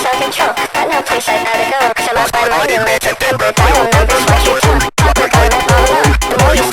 self-control. Got no place I'd rather go, cause I lost my mind and let the tempo die. Remembers what you told. Talk about it all alone. The more you